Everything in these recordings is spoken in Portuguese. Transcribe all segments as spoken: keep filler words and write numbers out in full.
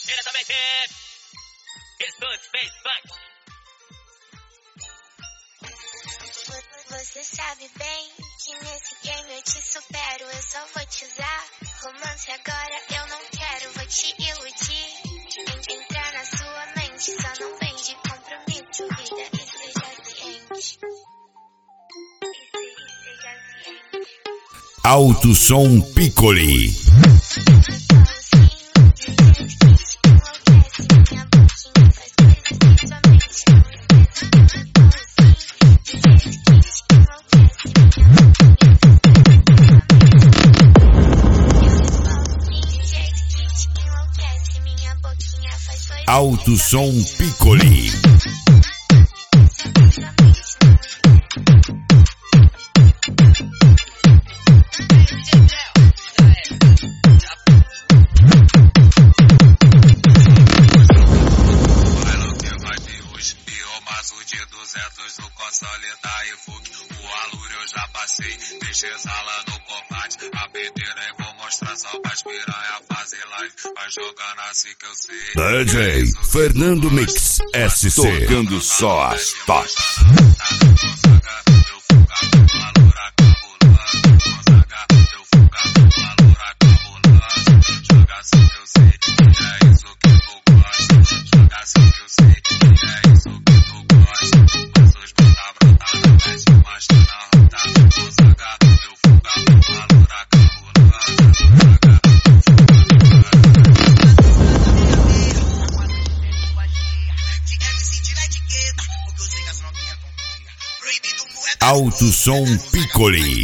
diretamente. Jesus fez funk. Você sabe bem que nesse game eu te supero, eu só vou te usar. Romance agora eu não quero, vou te iludir. Entrar na sua mente, só não vem de compromisso, vida, e seja ciente. E seja ciente. Alto Som Piccoli. Alto Som Piccoli. No console da Evoque, o Alur eu já passei, deixei sala no combate, a beteira eu vou mostrar só pra piranha fazer live, vai jogando assim que eu sei. D J Fernando Mix S C, tocando só as tops. Alto Som Piccoli.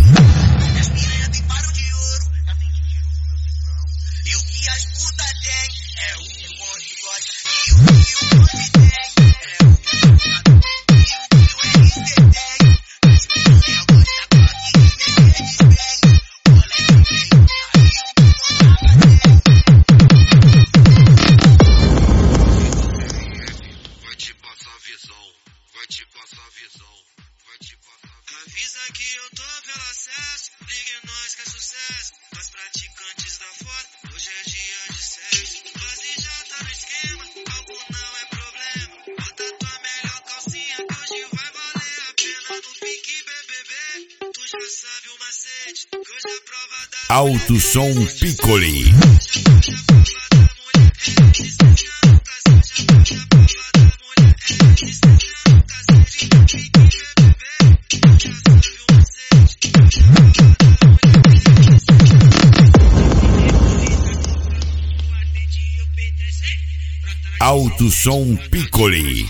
Avisa que eu tô pelo acesso, ligue nós que é sucesso. Nós praticantes da foto, hoje é dia de sexo. Base já tá no esquema, algo não é problema. Bota tua melhor calcinha que hoje vai valer a pena. No pique B B B, tu já sabe o macete. Que hoje a prova da Alto Som Piccoli. Alto Som Piccoli.